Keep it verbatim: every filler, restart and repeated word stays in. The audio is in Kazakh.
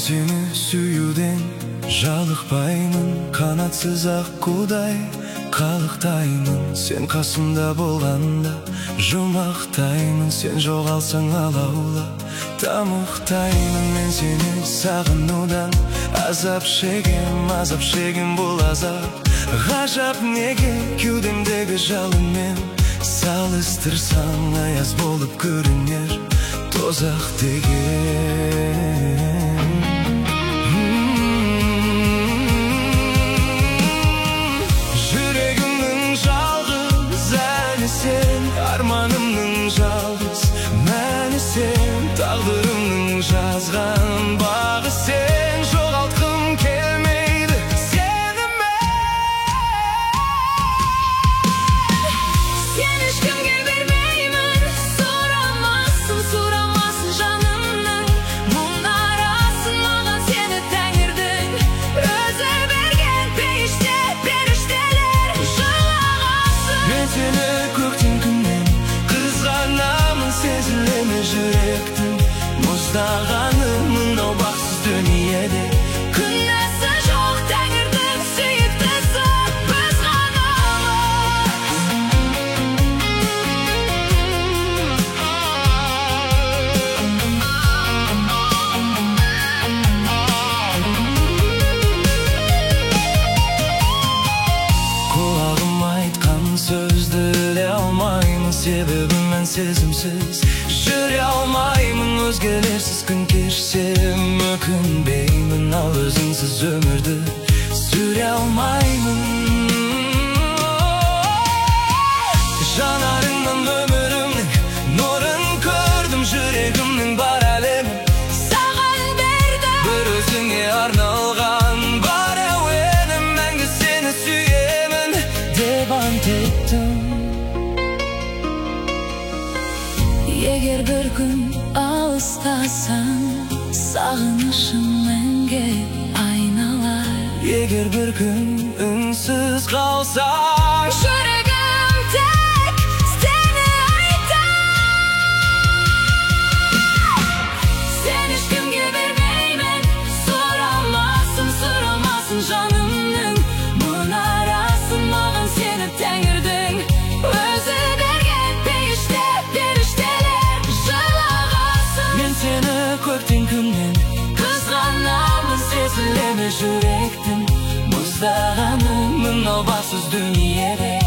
seni süyүүден жалықпаймын, қанатсыз аққудай қалықтаймын. Сен қасымда болғанда жұмақтаймын, сен жоғалсаң алаула тамақтаймын. Мен сені сағынудан азап шегем, азап шегем, бұл азап ғажап неге? Кеудемдегі жалынмен салыстырсаң аяз болып көрінер тозақ деген. Жүрегімнің жалғыз әні сен, арманымның жалғыз мәні сен, тағдырымның жазған бағы сен. Жоғалтқым келмейді сені мен. Сен ешкімге бермеймін, сұрамасын, сұрамасын жанымның мұнарасын. Маған сені тәңірдің өзі берген, періште періштелер жылағасын. Мен сені көктен күннен қызғанамын, сезіле ме жүректің мұздағаны мынау бақсыз дүниеде? Күнәсі жоқ тәңірдің сүйіктісі біз ғанамыз. Құлағым айтқан сөзді іле алмаймын, себебі мен сезімсіз жүре алмаймын. Өзгелерсіз күн кешсем өкінбеймін, ал өзіңсіз өмірді сүре алмаймын. Жанарыңнан өмірімнің нұрын көрдім, жүрегімнің бар әлемін Саған бердім, бір өзіңе арналған бар әуенім. Мәңгі сені сүйемін деп ант еттім. егер бір күн алыстасаң, сағынышым мәңге айналар. Егер бір күн үнсіз қалсаң, Жүрегім тек сені айтар. Сен ешкімге бермеймін, сұрамасын, сұрамасын жанымның мұнарасын. Маған сені тәңірдің өзі берген, періште періштелер жылағасын. мен сені көктен күннен Қызғанамын, сезіле ме жүректің мұздағаны мынау бақсыз дүниеде?